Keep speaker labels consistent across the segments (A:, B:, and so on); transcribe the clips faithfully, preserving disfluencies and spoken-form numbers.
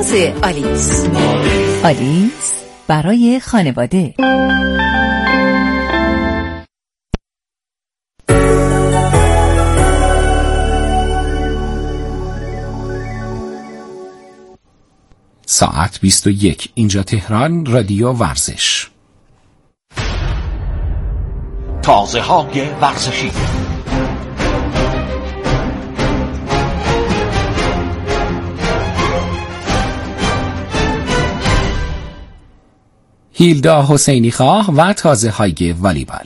A: راز آلیس. آلیس برای خانواده.
B: ساعت بیست و یک. اینجا تهران، رادیو ورزش.
C: تازه های ورزشی.
B: هیلدا حسینی خواه و تازه های والیبال.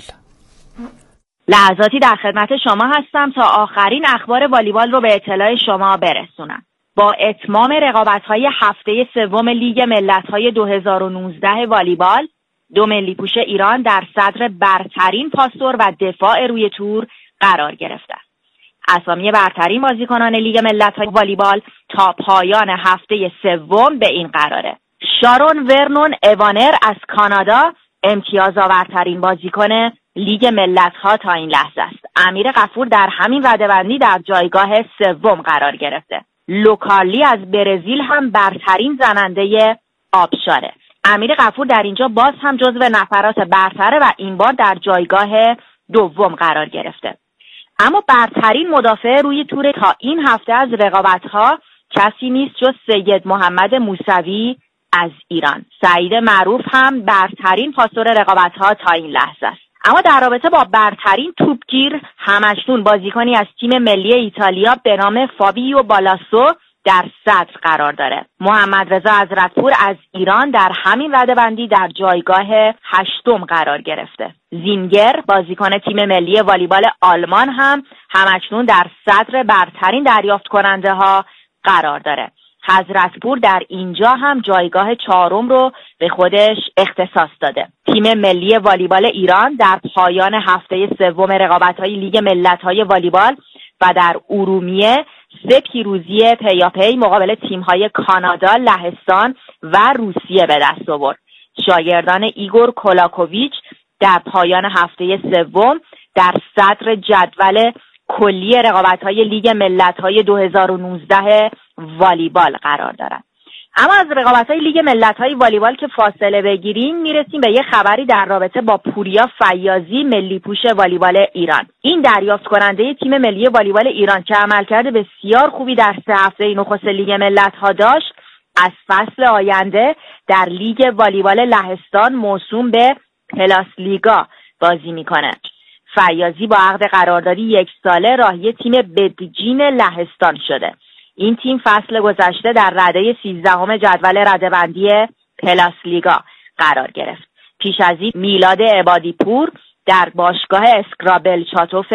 D: لحظاتی در خدمت شما هستم تا آخرین اخبار والیبال رو به اطلاع شما برسونم. با اتمام رقابت‌های هفته سوم لیگ ملت‌های دو هزار و نوزده والیبال، دو ملی پوش ایران در صدر برترین پاسور و دفاع روی تور قرار گرفتند. اسامی برترین بازیکنان لیگ ملت‌های والیبال تا پایان هفته سوم به این قراره: شارون ورنون اوانر از کانادا امتیازآورترین بازیکن لیگ ملت‌ها تا این لحظه است. امیر غفور در همین رده‌بندی در جایگاه سوم قرار گرفته. لوکارلی از برزیل هم برترین زننده آبشاره. امیر غفور در اینجا باز هم جزو نفرات برتره و این بار در جایگاه دوم قرار گرفته. اما برترین مدافع روی تور تا این هفته از رقابت‌ها کسی نیست جز سید محمد موسوی از ایران. سعید معروف هم برترین پاسور رقابت‌ها تا این لحظه است. اما در رابطه با برترین توپگیر هم‌اکنون بازیکنی از تیم ملی ایتالیا به نام فابیو بالاسو در صدر قرار داره. محمد رضا حضرتپور از ایران در همین رده‌بندی در جایگاه هشتم قرار گرفته. زینگر بازیکن تیم ملی والیبال آلمان هم هم‌اکنون در صدر برترین دریافت کننده ها قرار داره. حضرتپور در اینجا هم جایگاه چهارم رو به خودش اختصاص داده. تیم ملی والیبال ایران در پایان هفته سوم رقابت‌های لیگ ملت‌های والیبال و در ارومیه سه پیروزی پیاپی مقابل تیم‌های کانادا، لهستان و روسیه به دست آورد. شاگردان ایگور کولاکوویچ در پایان هفته سوم در صدر جدول کلی رقابت‌های لیگ ملت‌های دو هزار و نوزده والیبال قرار دارند. اما از رقابت‌های لیگ ملت‌های والیبال که فاصله بگیریم، میرسیم به یه خبری در رابطه با پوریا فیاضی، ملی پوش والیبال ایران. این دریافت کننده تیم ملی والیبال ایران که عملکرد بسیار خوبی در سه هفته نخست لیگ ملت‌ها داشت، از فصل آینده در لیگ والیبال لهستان موسوم به پلاس لیگا بازی میکنه. فیاضی با عقد قراردادی یک ساله راهی تیم بدجین لهستان شده. این تیم فصل گذشته در رده سیزدهم جدول رده‌بندی پلاس لیگا قرار گرفت. پیش از این میلاد عبادی پور در باشگاه اسکرابل چاتوف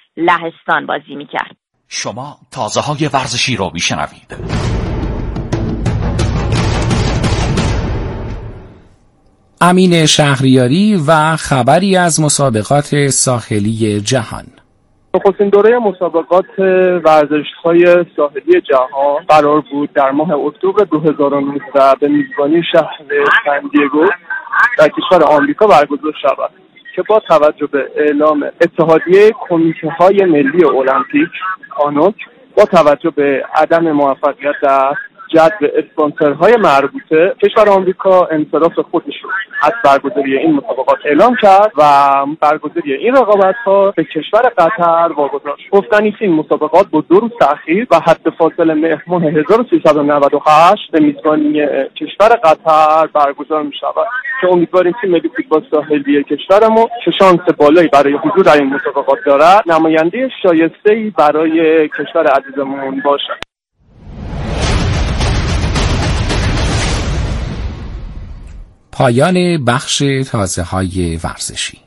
D: لهستان بازی میکرد.
C: شما تازه های ورزشی رو میشنوید.
B: امین شهریاری و خبری از مسابقات ساحلی جهان.
E: نخستین دوره مسابقات ورزش‌های ساحلی جهان قرار بود در ماه اکتبر دو هزار و نوزده به میزبانی شهر سن دیگو در کشور آمریکا برگزار شود که با توجه به اعلام اتحادیه کمیته‌های ملی المپیک آنوک با توجه به عدم موفقیت در جذب اسپانسرهای مربوطه، کشور آمریکا انصراف خودش رو از برگزاری این مسابقات اعلام کرد و برگزاری این رقابت‌ها به کشور قطر واگذار شد. گفتنی است این مسابقات با دو روز تأخیر و حد فاصله مهر ماه هزار و سیصد و نود و هشت به میزبانی کشور قطر برگزار می‌شود که امیدواریم تیم ملی فوتبال ساحلی کشورمون که شانس بالایی برای حضور در این مسابقات دارد، نماینده شایسته‌ای برای کشور عزیزمون باشد.
B: پایان بخش تازه های ورزشی.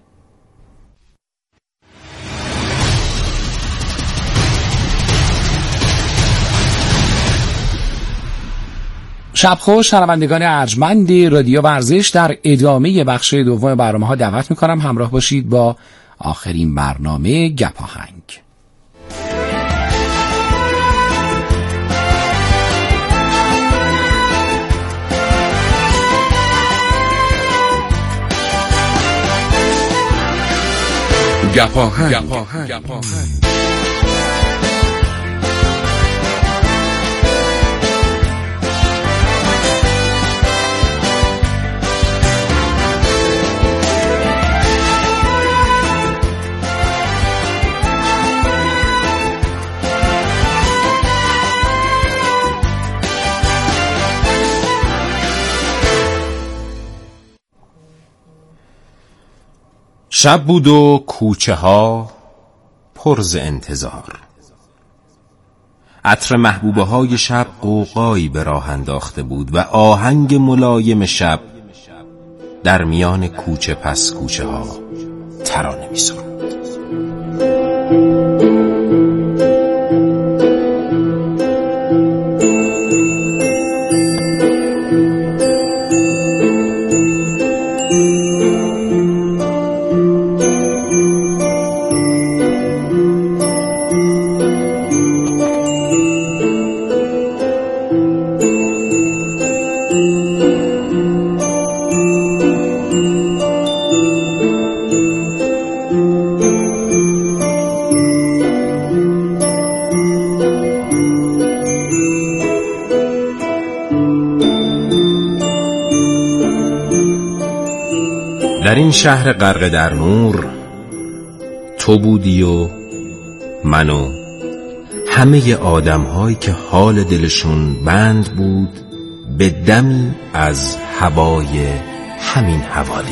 B: شب خوش شنوندگان ارجمند رادیو ورزش. در ادامه بخش دوم برنامه ها دعوت میکنم همراه باشید با آخرین برنامه گپاهنگ.
F: گپاهنگ.
G: شب بود و کوچه ها پر ز انتظار. عطر محبوبه های شب قوقایی به راه انداخته بود و آهنگ ملایم شب در میان کوچه پس کوچه ها ترانه می سراند. در این شهر غرق در نور تو بودی و من و همه آدم هایی که حال دلشون بند بود به دمی از هوای همین حوالی.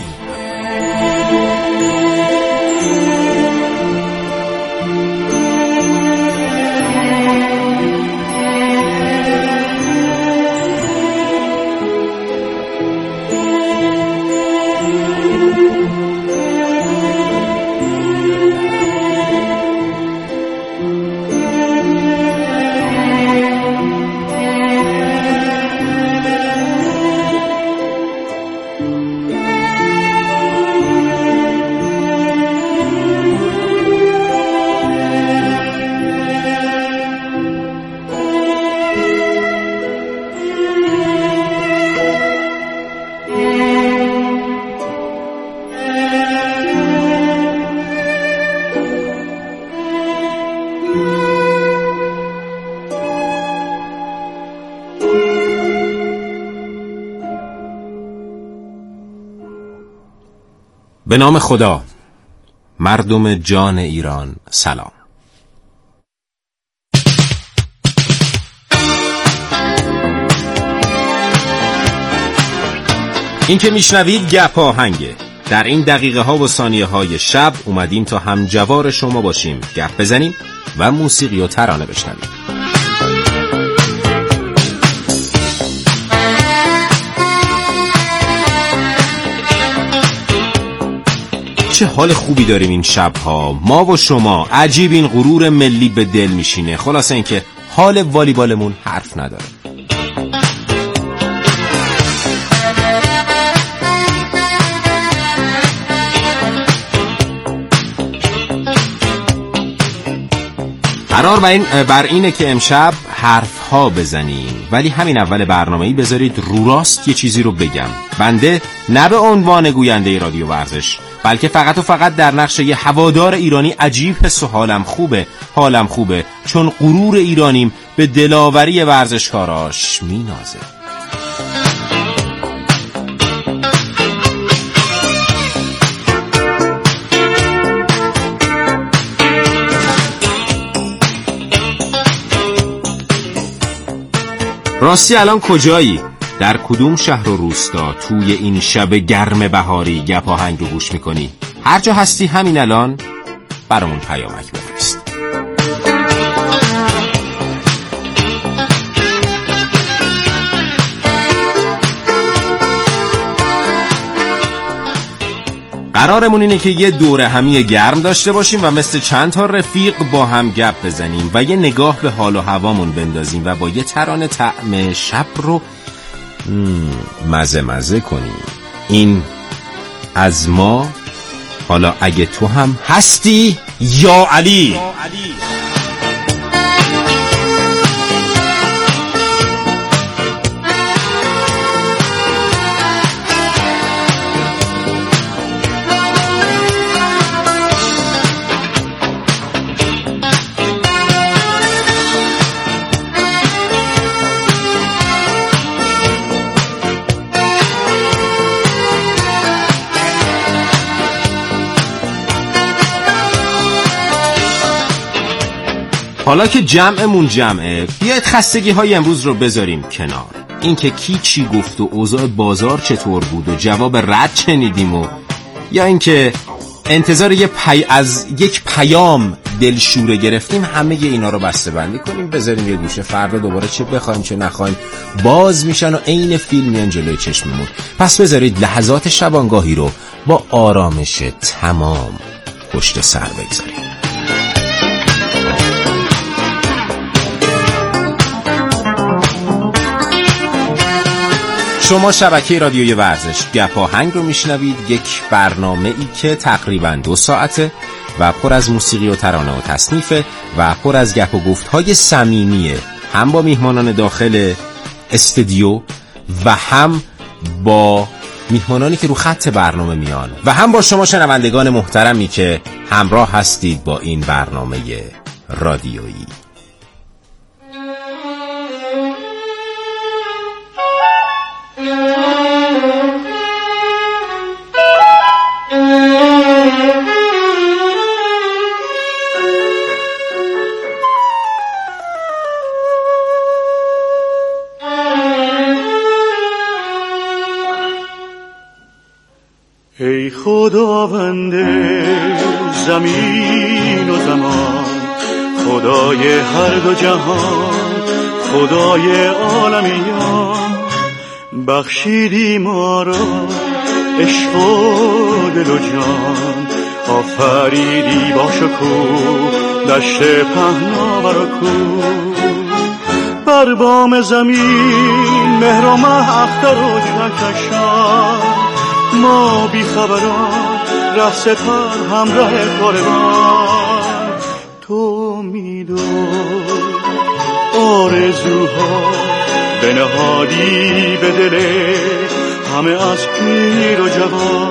G: به نام خدا. مردم جان ایران سلام. این که میشنوید گپ آهنگه. در این دقیقه ها و ثانیه های شب اومدیم تا همجوار شما باشیم، گپ بزنیم و موسیقی و ترانه بشنویم. چه حال خوبی داریم این شبها ما و شما. عجیب این غرور ملی به دل میشینه. خلاصه این که حال والیبالمون حرف نداره. قرار بر, این بر اینه که امشب حرف ها بزنیم، ولی همین اول برنامه‌ای بذارید رو راست یه چیزی رو بگم. بنده نه به عنوان گوینده رادیو ورزش، بلکه فقط و فقط در نقش یه هوادار ایرانی عجیب حس و حالم خوبه حالم خوبه چون غرور ایرانیم به دلاوری ورزشکاراش مینازه. راستی الان کجایی؟ در کدوم شهر و روستا توی این شب گرم بهاری گپ آهنگ رو گوش میکنی؟ هر جا هستی همین الان برامون پیامک بفرست. قرارمون اینه که یه دوره همی گرم داشته باشیم و مثل چند تا رفیق با هم گپ بزنیم و یه نگاه به حال و هوامون بندازیم و با یه ترانه طعم شب رو مزه مزه کنیم. این از ما. حالا اگه تو هم هستی یا علی, یا علی. حالا که جمعمون جمعه، بیاید خستگی های امروز رو بذاریم کنار. این که کی چی گفت و اوضاع بازار چطور بود و جواب رد شنیدیم و یا این که انتظار یه پی... از یک پیام دلشوره گرفتیم، همه اینا رو بسته بندی کنیم بذاریم یه گوشه، فردا دوباره چه بخوایم چه نخوایم باز میشن و عین فیلم میان جلوی چشممون. پس بذارید لحظات شبانگاهی رو با آرامش تمام پشت سر بگذاریم. شما شبکه رادیوی ورزش گپ آهنگ رو میشنوید، یک برنامه ای که تقریباً دو ساعته و پر از موسیقی و ترانه و تصنیفه و پر از گپ و گفت‌های صمیمیه، هم با میهمانان داخل استودیو و هم با میهمانانی که رو خط برنامه میان و هم با شما شنوندگان محترمی که همراه هستید با این برنامه رادیویی.
H: ای خداوند زمین و زمان، خدای هر دو جهان، خدای عالمیان، بخشیدی ما را عشق و دل و جان، آفریدی با شکوه دشت پهناور و کوه، بر بام زمین مهر و مه اختر و کهکشان، ما بی خبران ره سپر همراه کاروان، تو میدون آرزوها بنهادی به دل همه از پیر و جوان.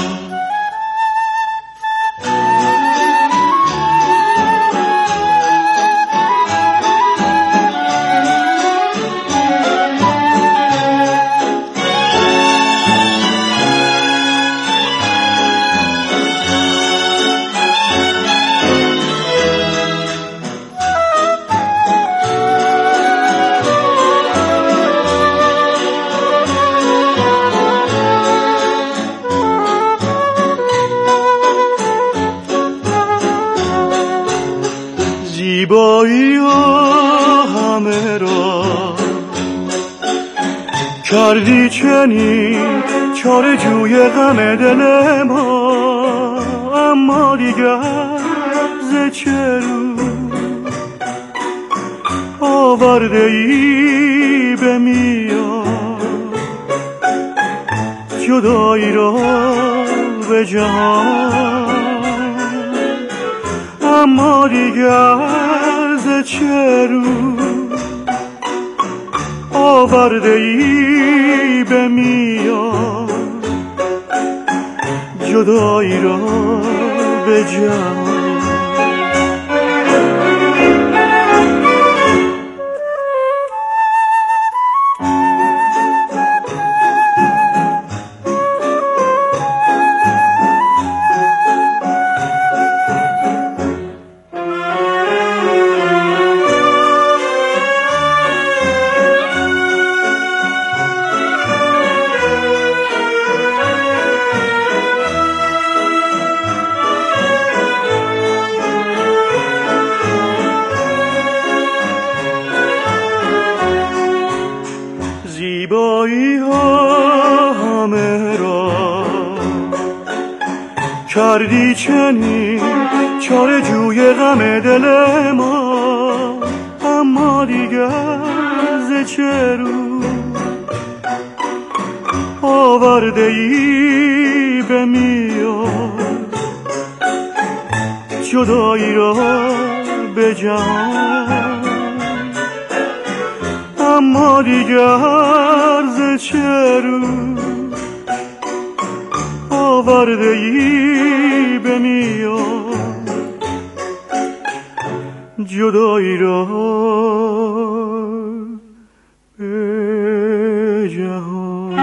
H: زیبایی ها همه را کردی چنین چاره جوی غم دل ما، اما دیگر ز چه رو آورده ای به میان، جدایی را به جهان، اما دیگر ز چه رو آورده ای به میان، جدایی را به جهان. زیبایی ها همه را کردی چنین چاره جوی غم دل ما، اما دیگر ز چه رو آورده ای به میان، جدایی را به جهان، اما دیگر ز چه رو آورده ای به میان، جدایی را به جهان.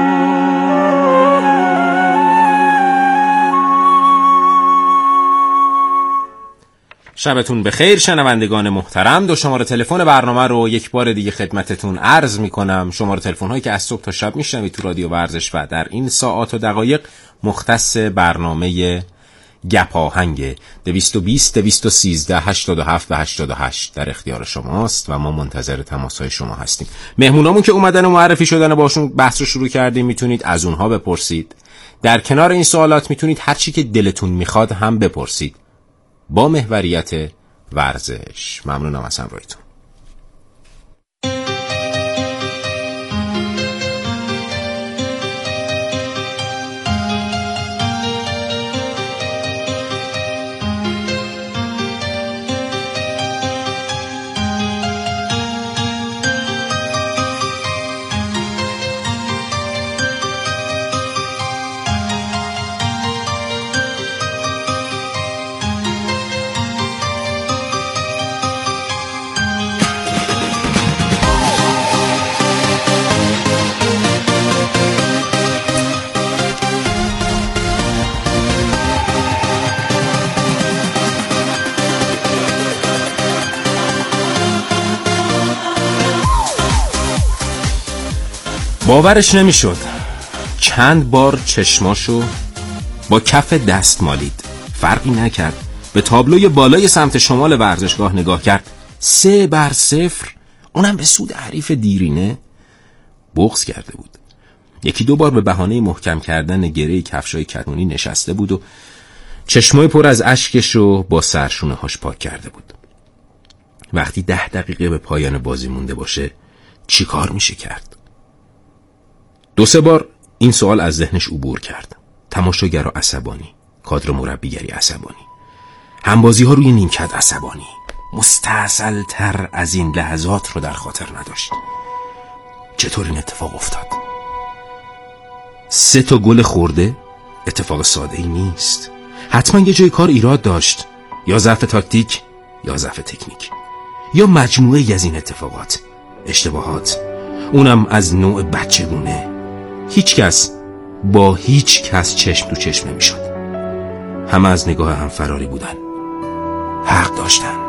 G: شبتون بخیر شنوندگان محترم. دو شماره تلفن برنامه رو یک بار دیگه خدمتتون عرض میکنم. شماره تلفن هایی که از صبح تا شب میشنوید تو رادیو ورزش و در این ساعات و دقایق مختص برنامه گپاهنگ دویست و بیست دویست و سیزده هشتاد و هفت و هشتاد و هشت در اختیار شماست و ما منتظر تماس‌های شما هستیم. مهمونامون که اومدن و معرفی شدن و باشون بحث رو شروع کردیم میتونید از اونها بپرسید. در کنار این سوالات میتونید هر چی که دلتون میخواد هم بپرسید با محوریت ورزش. ممنونم از همراهیتون. باورش نمیشد. چند بار چشماشو با کف دست مالید، فرقی نکرد. به تابلوی بالای سمت شمال ورزشگاه نگاه کرد. سه بر صفر، اونم به سود حریف دیرینه. بغض کرده بود. یکی دو بار به بهانه محکم کردن گره کفشای کتونی نشسته بود و چشمای پر از اشکش رو با سرشونه هاش پاک کرده بود. وقتی ده دقیقه به پایان بازی مونده باشه چی کار میشه کرد؟ دو سه بار این سوال از ذهنش عبور کرد. تماشاگرها عصبانی، کادر مربیگری عصبانی، همبازی ها روی نیمکت عصبانی. مستعسل تر از این لحظات رو در خاطر نداشت. چطور این اتفاق افتاد؟ سه تا گل خورده اتفاق ساده ای نیست. حتما یه جای کار ایراد داشت، یا ضعف تاکتیک یا ضعف تکنیک، یا مجموعه از این اتفاقات، اشتباهات، اونم از نوع بچگونه. هیچ کس با هیچ کس چشم تو چشم نمی شد. همه از نگاه هم فراری بودن. حق داشتن.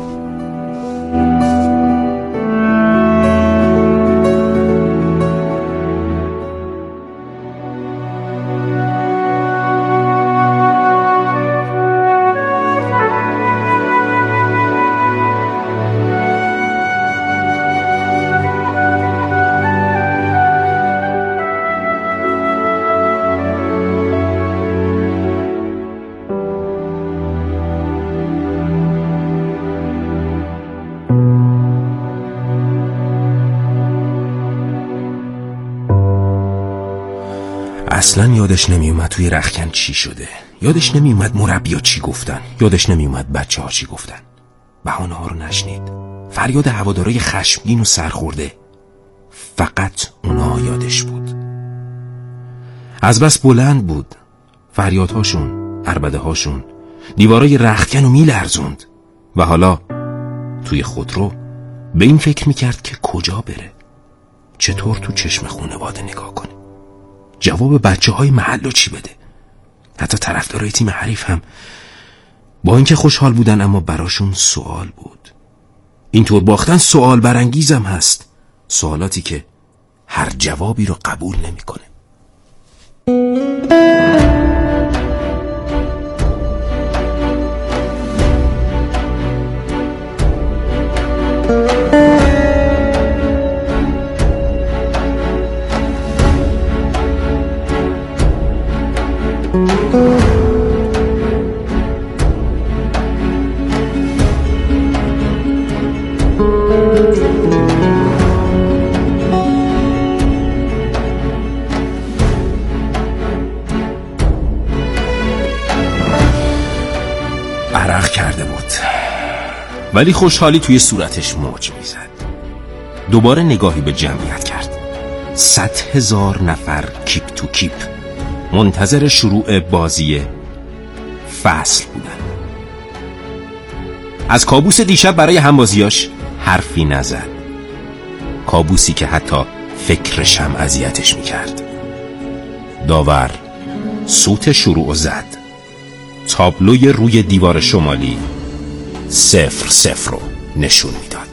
G: اصلا یادش نمی اومد توی رختکن چی شده. یادش نمی اومد مربی‌ها چی گفتن. یادش نمی اومد بچه‌ها چی گفتن. بهانه ها رو نشنید. فریاد هوادارای خشمگین و سرخورده. فقط اونا یادش بود. از بس بلند بود. فریادهاشون، عربده هاشون دیوارای رختکن رو می لرزوند. و حالا توی خودرو به این فکر می کرد که کجا بره. چطور تو چشم خانواده نگاه کنه. جواب بچه های محل رو چی بده. حتی طرفدارای تیم حریف هم با اینکه خوشحال بودن اما براشون سوال بود. اینطور باختن سوال برانگیزم هست. سوالاتی که هر جوابی رو قبول نمی کنه. عرق کرده بود ولی خوشحالی توی صورتش موج میزد. دوباره نگاهی به جمعیت کرد. صد هزار نفر کیپ تو کیپ منتظر شروع بازی فصل بودن. از کابوس دیشب برای همبازیاش حرفی نزد. کابوسی که حتی فکرش هم اذیتش میکرد. داور سوت شروع زد. تابلوی روی دیوار شمالی صفر صفر رو نشون میداد.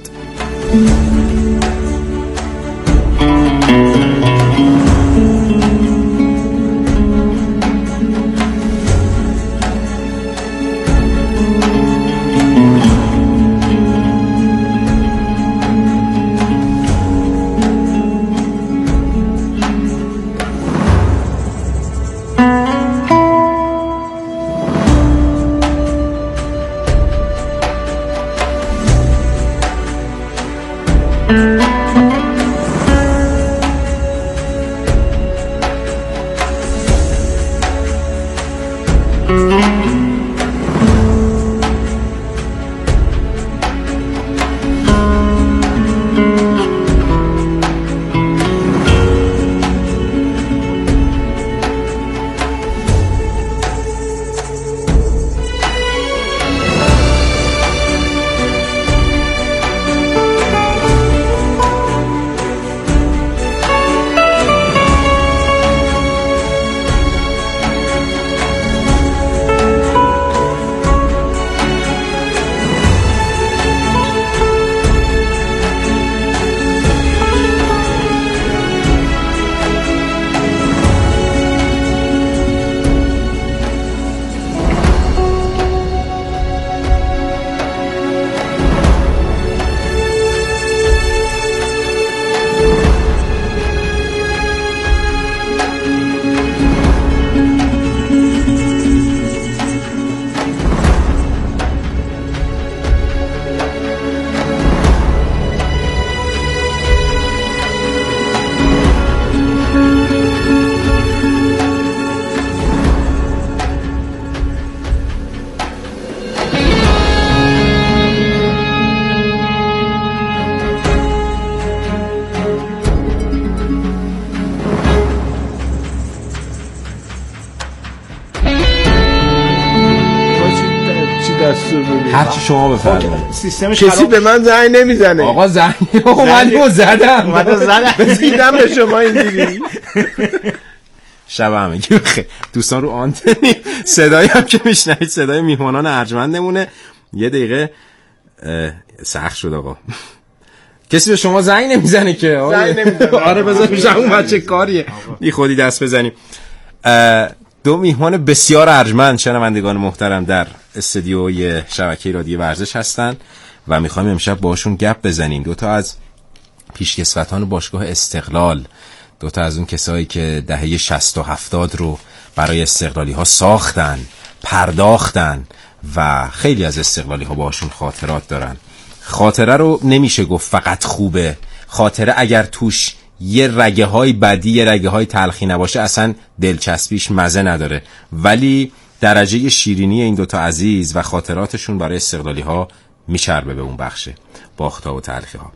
I: بودی.
G: هر چی شما بفرمایید.
I: سیستمش کسی به من زنگ نمیزنه.
G: آقا زنگ اومد زدم
I: اومد زدم دیدم به شما اینجوری.
G: شب همگی بخیر دوستان. رو آنتنی صدایی هم که میشنوید صدای میهمانان ارجمندمونه. یه دقیقه سخت شد آقا. کسی به شما زنگ نمیزنه که
I: زنگ نمیزنه.
G: آره بذار میشم اون بچه کاریه بی خودی دست بزنیم. دو میهمان بسیار ارجمند شنوندگان محترم در استودیوی شبکه رادیو ورزش هستن و میخوایم امشب باشون گپ بزنیم. دو تا از پیشکسوتان باشگاه استقلال، دو تا از اون کسایی که دهه شصت و هفتاد رو برای استقلالی ها ساختن، پرداختن و خیلی از استقلالی ها باشون خاطرات دارن. خاطره رو نمیشه گفت فقط خوبه، خاطره اگر توش یه رگه های بدی یه رگه های تلخی نباشه اصلا دلچسبیش مزه نداره. ولی درجه شیرینی این دوتا عزیز و خاطراتشون برای استقلالی ها میچربه به اون بخشه باخت ها و تلخی ها.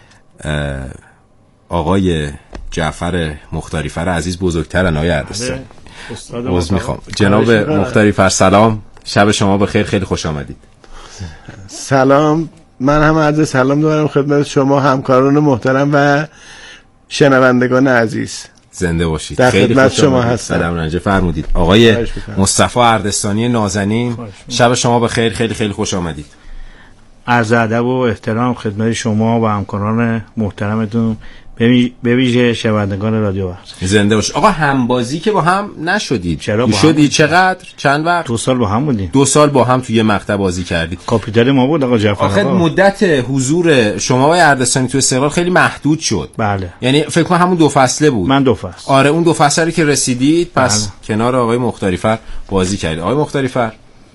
G: آقای جعفر مختاریفر عزیز بزرگترن آقای اردستان. عذر میخوام جناب مختاریفر، سلام، شب شما بخیر، خیلی خوش آمدید.
I: سلام، من هم عرض سلام دارم خدمت شما همکاران محترم و شنوندگان عزیز.
G: زنده باشید.
I: در خدمت شما هستم.
G: سلام رنجه فرمودید. آقای مصطفی اردستانی نازنین، شب شما بخیر، خیلی خیلی خوش آمدید.
J: عرض ادب و احترام خدمت شما و همکاران محترمتون، به ویژه شنوندگان رادیو ورزش.
G: زنده باش. آقا همبازی که با هم نشدید.
J: چرا با
G: شدید؟ چقدر؟ چند وقت؟
J: دو سال با هم بودیم.
G: دو سال با هم توی مقطع بازی کردید.
J: کاپیتان ما بود آقا جعفر.
G: آخه مدت حضور شما و اردستانی تو استقلال خیلی محدود شد.
J: بله.
G: یعنی فکر کنم همون دو فصله بود.
J: من دو فصل.
G: آره اون دو فصلی که رسیدید پس
J: بله.
G: کنار آقای مختاریفر بازی کردید. آقای مختاریفر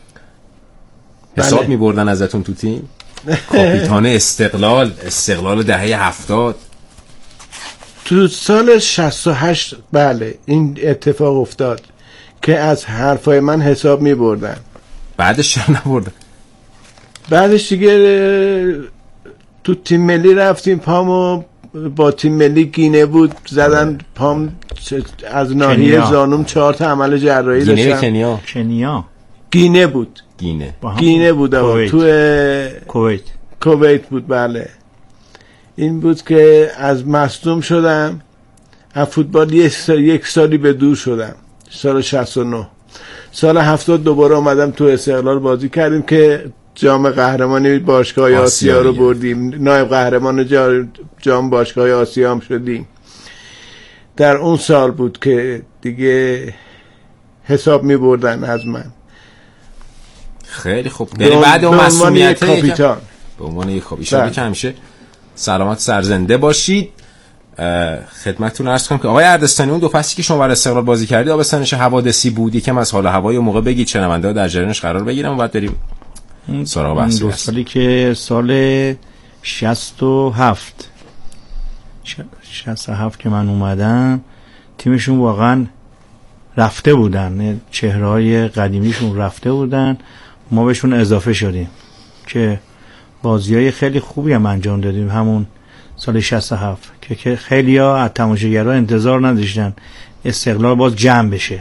G: حساب
I: بله.
G: می‌بردن ازتون تو تیم؟ کاپیتان استقلال، استقلال دهه هفتاد.
I: تو سال شصت و هشت بله این اتفاق افتاد که از حرفای من حساب می بردن.
G: بعدش چرا نبردن؟
I: بعدش دیگه تو تیم ملی رفتیم، پامو با تیم ملی گینه بود زدن پام از ناحیه زانوم چهار تا عمل جراحی داشتم.
G: گینه کنیا
J: کنیا
I: گینه بود
G: گینه
I: گینه بود آقا. تو
J: کویت
I: کویت بود. بله این بود که از مصدوم شدم از فوتبال یک, سال، یک سالی به دور شدم. سال شصت و نه سال هفتاد دوباره اومدم تو استقلال بازی کردیم که جام قهرمانی باشگاه آسیا, آسیا رو بردیم، نایب قهرمان جام باشگاه آسیا هم شدیم. در اون سال بود که دیگه حساب می بردن از من.
G: خیلی خوب. یعنی بعد اون مسئولیت
I: کاپیتان
G: به عنوان یک کاپیتان که همیشه سلامت سرزنده باشید. خدمتتون عرض کنم که آقای اردستانی اون دو فصلی که شما برای استقلال بازی کردید آبستانش حوادثی بود، یکم از حال هوای اون موقع بگید شنونده‌ها در جریانش قرار بگیرن و بعد بریم سراغ بحث.
J: دو سالی که سال شصت و هفت شصت و هفت که من اومدم تیمشون واقعا رفته بودن، چهره‌های قدیمیشون رفته بودن، ما بهشون اضافه شدیم که بازیای خیلی خوبی هم انجام دادیم همون سال شصت و هفت که که خیلی‌ها از تماشاگرها انتظار نداشتن استقلال باز جمع بشه.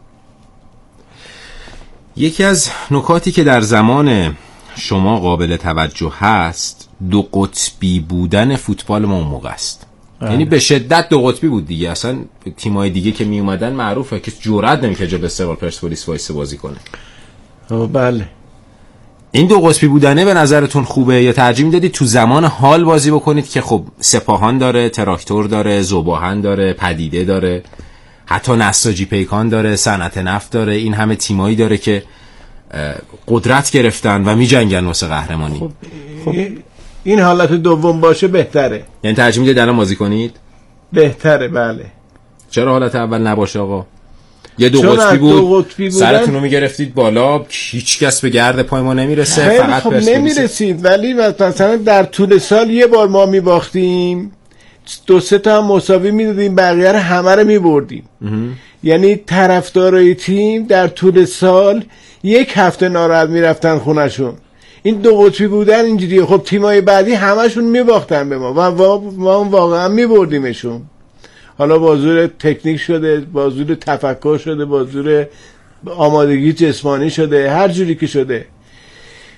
G: یکی از نکاتی که در زمان شما قابل توجه هست دو قطبی بودن فوتبال ما اون موقع است. یعنی به شدت دو قطبی بود دیگه. اصلا تیمای دیگه که می اومدن معروفه که جرئت نمی‌کنه جلوی استقلال پرسپولیس وایس بازی کنه.
I: بله.
G: این دو قطبی بودنه به نظرتون خوبه یا ترجیح میدادید تو زمان حال بازی بکنید که خب سپاهان داره، تراکتور داره، ذوباهن داره، پدیده داره، حتی نساجی پیکان داره، صنعت نفت داره، این همه تیمایی داره که قدرت گرفتن و میجنگن واسه قهرمانی.
I: خب, خب این حالت دوم باشه بهتره.
G: یعنی ترجیح میدید الان بازی کنید؟
I: بهتره. بله.
G: چرا حالت اول نباشه آقا؟ یه دو قطبی بود، سرتون رو میگرفتید بالا، هیچ کس به گرد پای ما نمیرسه، فقط
I: خب نمیرسید. ولی مثلا در طول سال یه بار ما میباختیم، دو سه تا هم مساوی میدادیم، بقیه رو همه رو میبردیم. یعنی طرفدارای تیم در طول سال یک هفته ناراحت میرفتن خونشون. این دو قطبی بودن اینجوریه. خب تیمای بعدی همشون میباختن به ما و ما واقعا میبردیمشون. حالا با زور تکنیک شده، با زور تفکر شده، با زور آمادگی جسمانی شده، هر جوری که شده.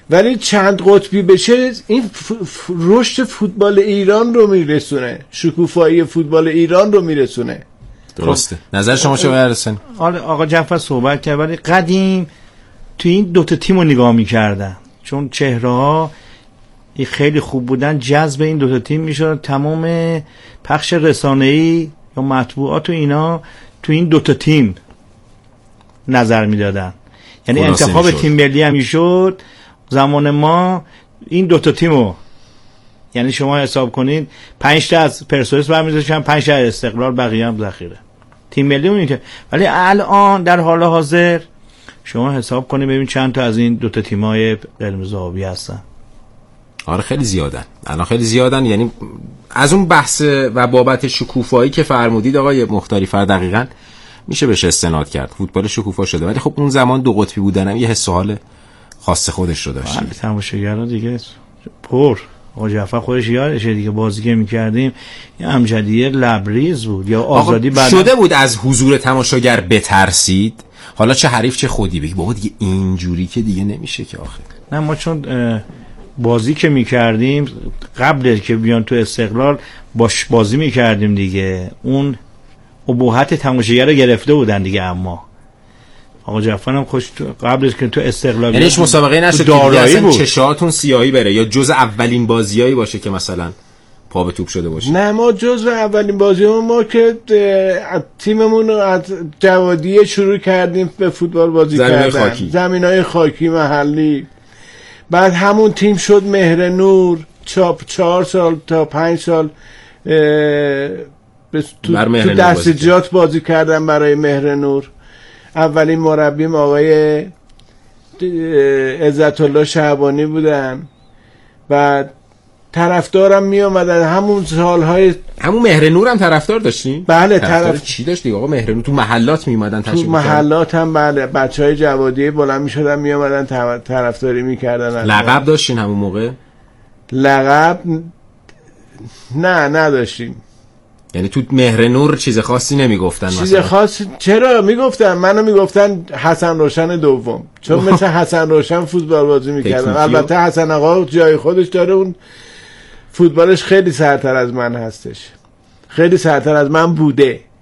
I: ولی چند قطبی بشه این ف... ف... رشد فوتبال ایران رو میرسونه، شکوفایی فوتبال ایران رو میرسونه.
G: درسته. نظر شما چه برسن؟
J: آره آقا جعفر صحبت کرد، ولی قدیم تو این دوتا تیم رو نگاه میکردن، چون چهره ها خیلی خوب بودن، جذب این دوتا تیم میشد. تمام پخش رسانه‌ای یا مطبوعات و اینا تو این دوتا تیم نظر میدادن، یعنی انتخاب میشد. تیم ملی هم میشد زمان ما این دوتا تیمو، یعنی شما حساب کنین پنج تا از پرسپولیس برمی‌داشتن، پنج تا از استقلال، بقیه هم ذخیره. تیم ملی اون که، ولی الان در حال حاضر شما حساب کنین ببین چند تا از این دوتا تیم‌های قرمز و آبی هستن.
G: آره خیلی زیادن، الان خیلی زیادن. یعنی از اون بحث و بابت شکوفایی که فرمودید آقای مختاری فر، دقیقاً میشه بهش استناد کرد. فوتبال شکوفا شده، ولی خب اون زمان دو قطبی بودنم یه حس و حال خاص خودش رو داشت.
J: بله تماشاگرها دیگه پر آقا جعفر خودش یادشه دیگه، بازی که می‌کردیم یه امجدیه لبریز بود یا آزادی بعد
G: شده بود از حضور تماشاگر بترسید. حالا چه حریف چه خودی بگی بابا دیگه اینجوری که دیگه نمیشه که آخه.
J: نه ما چون بازی که می‌کردیم قبل که بیان تو استقلال باش بازی می‌کردیم دیگه، اون ابهت تماشاگر رو گرفته بودن دیگه. اما آقا جعفر هم خوش قبلش که تو استقلال
G: یعنی هیچ مسابقه نشد که اصلا چشاتون سیاهی بره یا جز اولین بازیایی باشه که مثلا پا به توپ شده باشه؟
I: نه ما جز اولین بازیمون ما که تیممون رو از جوادیه شروع کردیم به فوتبال بازی
G: زمین
I: کردن، زمینای خاکی محلی. بعد همون تیم شد مهر نور، چاپ چهار سال تا پنج سال تو, تو دستجات بازی کردم برای مهر نور. اولین مربیم آقای عزت الله شعبانی بودن. بعد طرفدارم می اومدن همون سالهای.
G: همون مهر نور هم طرفدار داشتین؟
I: بله. طرف
G: چی داشتی آقا مهر نور؟ تو محلات می اومدن
I: تشریف تو محلات هم بله، بچهای جوادی بلند می شدن می اومدن طرفداری میکردن.
G: لقب داشتین همون موقع؟
I: لقب نه نداشتیم.
G: یعنی تو مهر نور چیز خاصی نمیگفتن؟
I: چیز خاصی چرا میگفتن؟ منو میگفتن حسن روشن دوم، چون مثل حسن روشن فوتبال بازی میکردم. البته حسن آقا جای خودش داره، اون فوتبالش خیلی سرتر از من هستش، خیلی سرتر از من بوده.